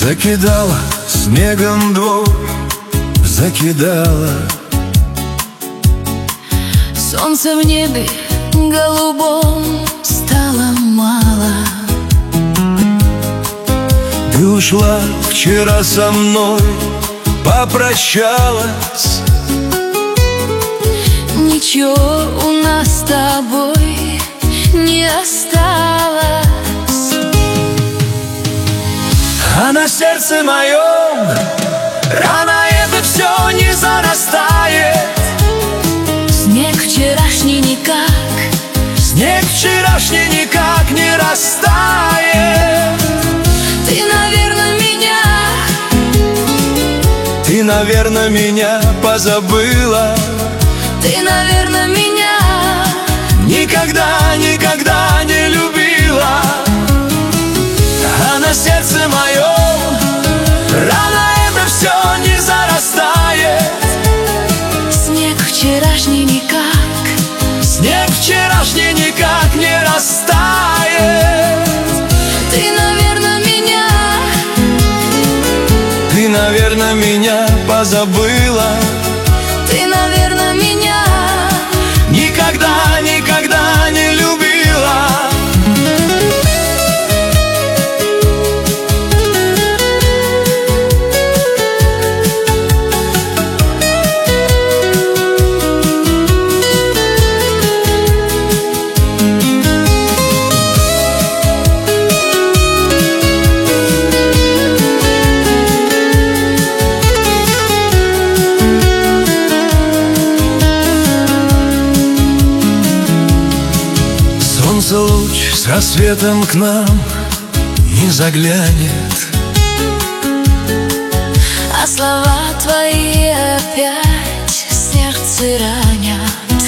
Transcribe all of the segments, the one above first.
Закидала снегом двор, закидала. Солнца в небе голубом стало мало. Ты ушла вчера со мной, попрощалась. Ничего у нас с тобой не осталось. А на сердце моем рано это все не зарастает. Снег вчерашний никак, Снег вчерашний никак не растает. ты, наверное, меня позабыла. Ты, наверное, меня Никогда, никогда не любила. А на сердце моем рано это все не зарастает. снег вчерашний никак, Снег вчерашний никак не растает. ты, наверное, меня позабыла. ты, наверное, меня Никогда, никогда не любила. Солнце луч с рассветом к нам не заглянет. а слова твои опять сердце ранят.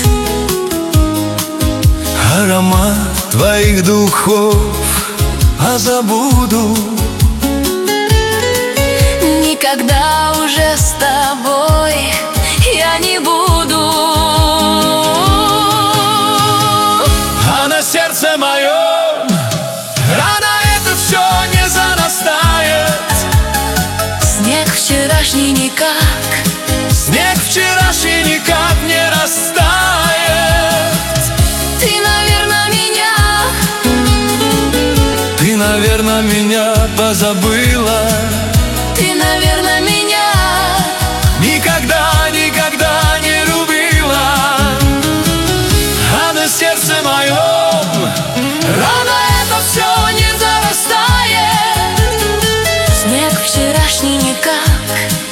Аромат твоих духов забуду. Никогда уже с тобой я не буду. А на сердце моем рано это все не зарастает. Снег вчерашний никак, Снег вчерашний никак не растает. ты, наверное, меня позабыла. ты, наверное, меня Никогда, никогда не любила. А на сердце моем рано это все не зарастает. снег вчерашний никак,